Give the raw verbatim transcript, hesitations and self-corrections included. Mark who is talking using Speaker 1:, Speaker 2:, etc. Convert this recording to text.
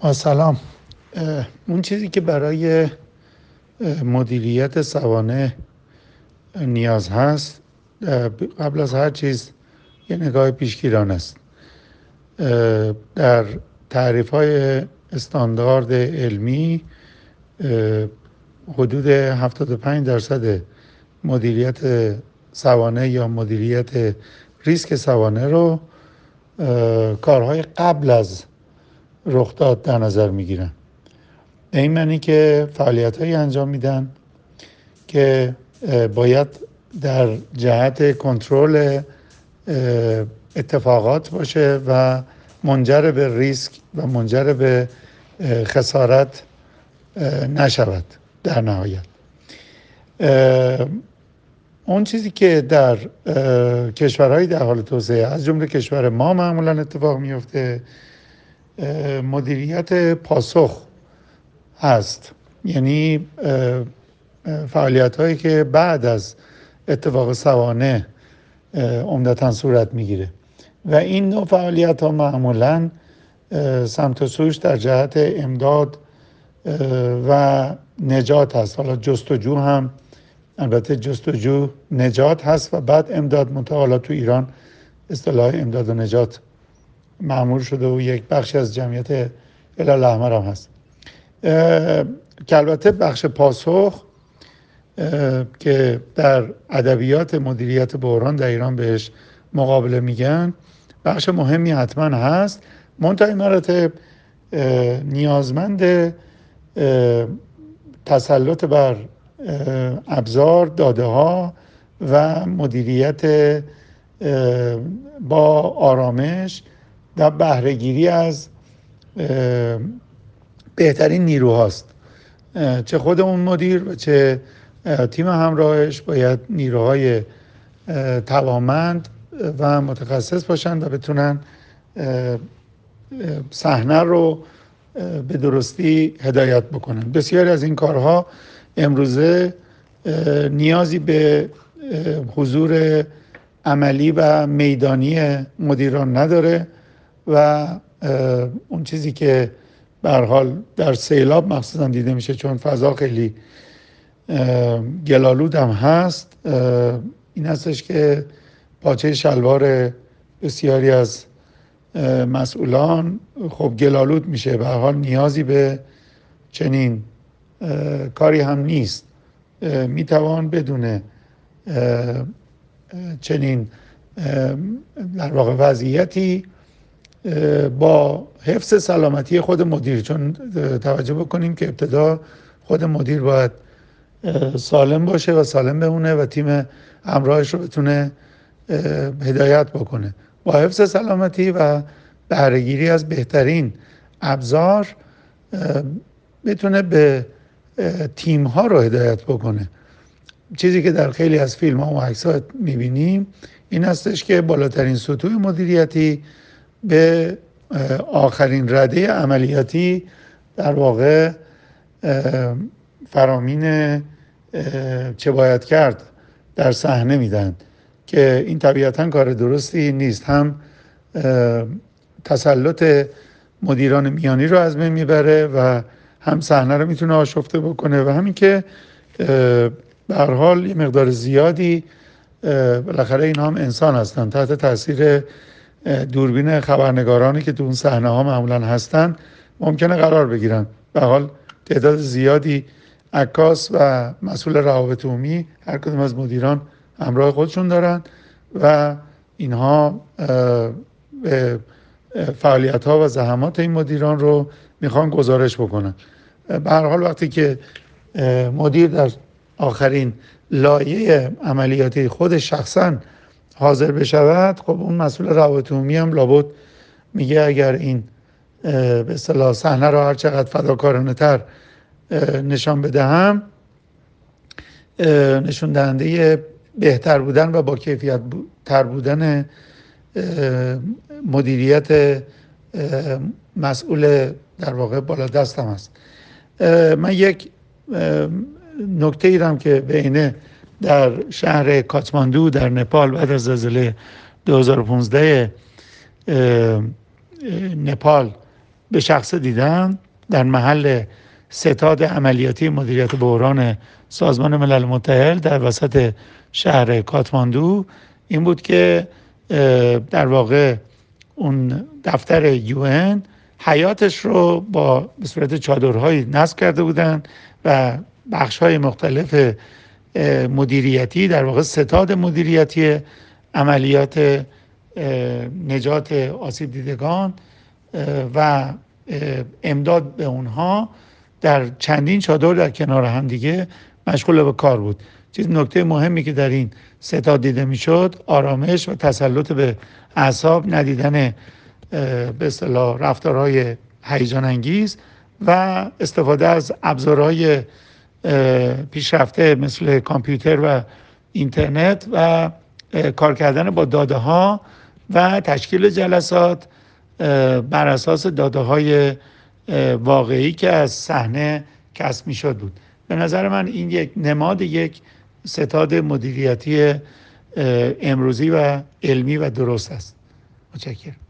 Speaker 1: با سلام. اون چیزی که برای مدیریت سوانح نیاز هست، قبل از هر چیز یه نگاه پیشگیرانه است. در تعریف های استاندارد علمی حدود هفتاد و پنج درصد مدیریت سوانح یا مدیریت ریسک سوانح رو کارهای قبل از رخداد در نظر میگیرن. به این معنی که فعالیت هایی انجام میدن که باید در جهت کنترل اتفاقات باشه و منجر به ریسک و منجر به خسارت نشود. در نهایت اون چیزی که در کشورهای در حال توسعه از جمله کشور ما معمولا اتفاق میفته مدیریت پاسخ هست، یعنی فعالیت هایی که بعد از اتفاق سوانح عمدتاً صورت میگیره و این نوع فعالیت ها معمولاً سمت و سوش در جهت امداد و نجات هست. حالا جستجو هم، البته جستجو نجات هست و بعد امداد، منتها تو ایران اصطلاح امداد و نجات معمول شده و یک بخشی از جمعیت هلال احمر هم هست که البته بخش پاسخ که در ادبیات مدیریت بحران در ایران بهش مقابله میگن بخش مهمی حتما هست، منتها این مراتب نیازمند تسلط بر ابزار، داده ها و مدیریت با آرامش و بهره‌گیری از بهترین نیروهاست. چه خود اون مدیر و چه تیم همراهش باید نیروهای توانمند و متخصص باشن و بتونن صحنه رو به درستی هدایت بکنن. بسیاری از این کارها امروزه نیازی به حضور عملی و میدانی مدیران نداره و اون چیزی که به هر حال در سیلاب مخصوصا دیده میشه، چون فضا خیلی گلالود هم هست، این هستش که پاچه شلوار بسیاری از مسئولان خب گلالود میشه. به هر حال نیازی به چنین کاری هم نیست. میتوان بدون چنین در واقع وضعیتی با حفظ سلامتی خود مدیر، چون توجه بکنیم که ابتدا خود مدیر باید سالم باشه و سالم بمونه و تیم همراهش رو بتونه هدایت بکنه، با حفظ سلامتی و بهره‌گیری از بهترین ابزار بتونه به تیم ها رو هدایت بکنه. چیزی که در خیلی از فیلم ها و عکس ها میبینیم این هستش که بالاترین سطوح مدیریتی به آخرین رده عملیاتی در واقع فرامین چه باید کرد در صحنه میدن که این طبیعتاً کار درستی نیست. هم تسلط مدیران میانی رو از بین میبره و هم صحنه رو میتونه آشفته بکنه و همین که به هر حال یه مقدار زیادی بالاخره اینا هم انسان هستن، تحت تاثیر دوربین خبرنگارانی که تو اون صحنه ها معمولا هستن ممکنه قرار بگیرن. به هر حال تعداد زیادی عکاس و مسئول روابط عمومی هر کدوم از مدیران همراه خودشون دارن و اینها فعالیت ها و زحمات این مدیران رو میخوان گزارش بکنن. به هر حال وقتی که مدیر در آخرین لایه عملیاتی خود شخصا حاضر بشود، خب اون مسئول روابط عمومی هم لابد میگه اگر این به اصطلاح صحنه رو هر چقدر فداکارانه تر نشان بدهم، نشون دهنده بهتر بودن و با کیفیت تر بودن مدیریت مسئول در واقع بالا دستم است. من یک نکته ای رم که بینه در شهر کاتماندو در نپال بعد از زلزله دو هزار و پانزده نپال به شخص دیدم در محل ستاد عملیاتی مدیریت بحران سازمان ملل متحد در وسط شهر کاتماندو این بود که در واقع اون دفتر یو ان حیاتش رو با به صورت چادرهایی نصب کرده بودن و بخش‌های مختلف مدیریتی، در واقع ستاد مدیریتی عملیات نجات آسیب دیدگان و امداد به اونها در چندین چادر در کنار هم دیگه مشغول به کار بود. چیز نکته مهمی که در این ستاد دیده میشد آرامش و تسلط به اعصاب، ندیدن به اصطلاح رفتارهای هیجان انگیز و استفاده از ابزارهای پیشرفته مثل کامپیوتر و اینترنت و کار کردن با داده ها و تشکیل جلسات بر اساس داده های واقعی که از صحنه کسب می شد بود. به نظر من این یک نماد یک ستاد مدیریتی امروزی و علمی و درست است. متشکرم.